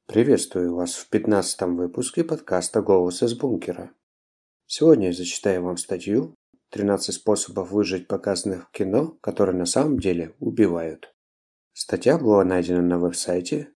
Приветствую вас в 15-м выпуске подкаста «Голос из бункера». Сегодня я зачитаю вам статью «13 способов выжить, показанных в кино, которые на самом деле убивают». Статья была найдена на веб-сайте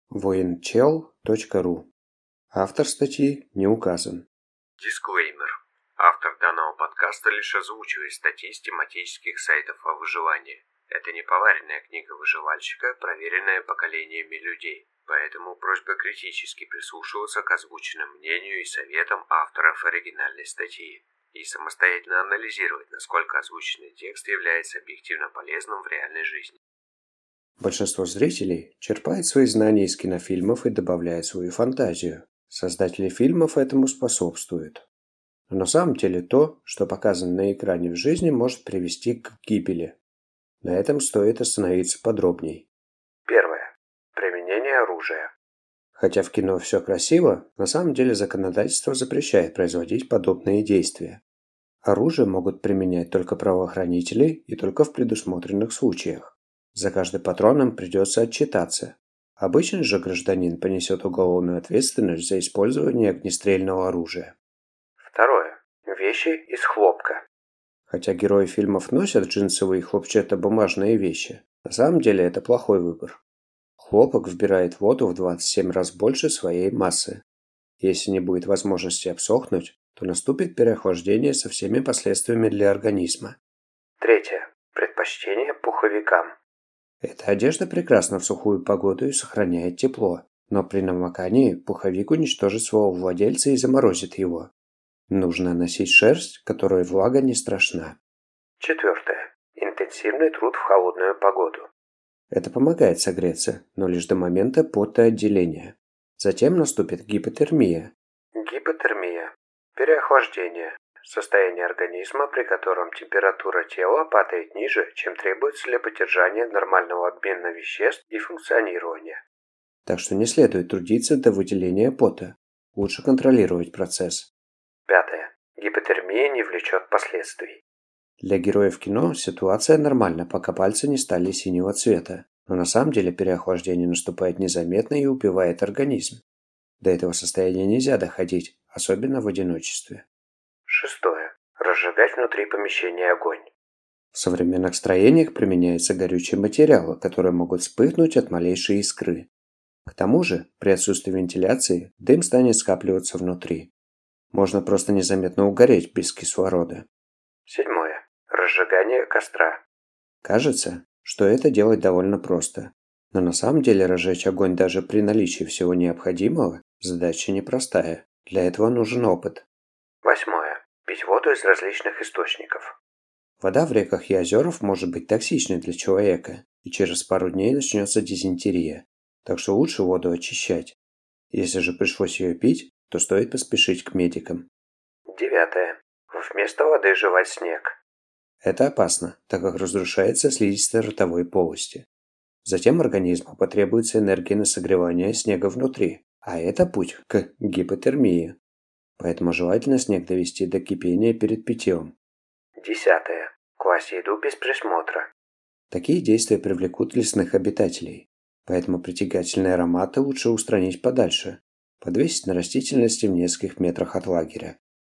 voinchel.ru. Автор статьи не указан. Дисклеймер. Автор данного подкаста лишь озвучивает статьи с тематических сайтов о выживании. Это не поваренная книга выживальщика, проверенная поколениями людей. Поэтому просьба критически прислушиваться к озвученным мнению и советам авторов оригинальной статьи и самостоятельно анализировать, насколько озвученный текст является объективно полезным в реальной жизни. Большинство зрителей черпает свои знания из кинофильмов и добавляет свою фантазию. Создатели фильмов этому способствуют. Но на самом деле то, что показано на экране в жизни, может привести к гибели. На этом стоит остановиться подробней. Первое. Применение оружия. Хотя в кино все красиво, на самом деле законодательство запрещает производить подобные действия. Оружие могут применять только правоохранители и только в предусмотренных случаях. За каждый патрон им придется отчитаться. Обычный же гражданин понесет уголовную ответственность за использование огнестрельного оружия. Второе. Вещи из хлопка. Хотя герои фильмов носят джинсовые и хлопчатобумажные вещи, на самом деле это плохой выбор. Хлопок вбирает воду в 27 раз больше своей массы. Если не будет возможности обсохнуть, то наступит переохлаждение со всеми последствиями для организма. Третье. Предпочтение пуховикам. Эта одежда прекрасна в сухую погоду и сохраняет тепло, но при намокании пуховик уничтожит своего владельца и заморозит его. Нужно носить шерсть, которой влага не страшна. Четвертое. Интенсивный труд в холодную погоду. Это помогает согреться, но лишь до момента потоотделения. Затем наступит гипотермия. Гипотермия. Переохлаждение. Состояние организма, при котором температура тела падает ниже, чем требуется для поддержания нормального обмена веществ и функционирования. Так что не следует трудиться до выделения пота. Лучше контролировать процесс. Пятое. Гипотермия не влечет последствий. Для героев кино ситуация нормальна, пока пальцы не стали синего цвета. Но на самом деле переохлаждение наступает незаметно и убивает организм. До этого состояния нельзя доходить, особенно в одиночестве. Шестое. Разжигать внутри помещения огонь. В современных строениях применяются горючие материалы, которые могут вспыхнуть от малейшей искры. К тому же, при отсутствии вентиляции, дым станет скапливаться внутри. Можно просто незаметно угореть без кислорода. Седьмое. Разжигание костра. Кажется, что это делать довольно просто. Но на самом деле разжечь огонь даже при наличии всего необходимого – задача непростая. Для этого нужен опыт. Восьмое. Пить воду из различных источников. Вода в реках и озерах может быть токсичной для человека, и через пару дней начнется дизентерия. Так что лучше воду очищать. Если же пришлось ее пить, то стоит поспешить к медикам. Девятое. Вместо воды жевать снег. Это опасно, так как разрушается слизистая ротовой полости. Затем организму потребуется энергия на согревание снега внутри, а это путь к гипотермии. Поэтому желательно снег довести до кипения перед питьем. Десятое. Класть еду без присмотра. Такие действия привлекут лесных обитателей, поэтому притягательные ароматы лучше устранить подальше, подвесить на растительности в нескольких метрах от лагеря.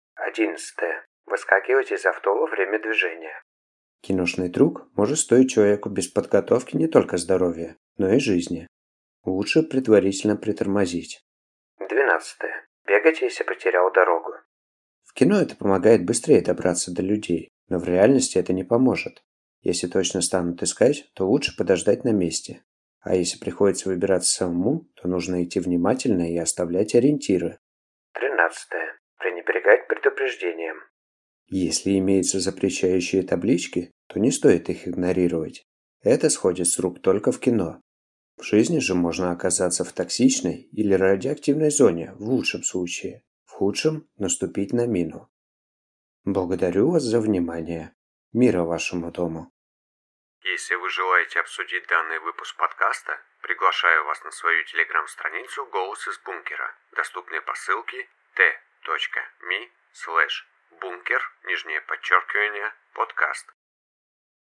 11. Выскакивать из авто во время движения. Киношный трюк может стоить человеку без подготовки не только здоровья, но и жизни. Лучше предварительно притормозить. 12. Бегать, если потерял дорогу. В кино это помогает быстрее добраться до людей, но в реальности это не поможет. Если точно станут искать, то лучше подождать на месте. А если приходится выбираться самому, то нужно идти внимательно и оставлять ориентиры. 13. Пренебрегать предупреждением. Если имеются запрещающие таблички, то не стоит их игнорировать. Это сходит с рук только в кино. В жизни же можно оказаться в токсичной или радиоактивной зоне, в лучшем случае. В худшем – наступить на мину. Благодарю вас за внимание. Мира вашему дому. Если вы желаете обсудить данный выпуск подкаста, приглашаю вас на свою телеграм-страницу «Голос из бункера», доступные по ссылке t.me/bunker, _подкаст.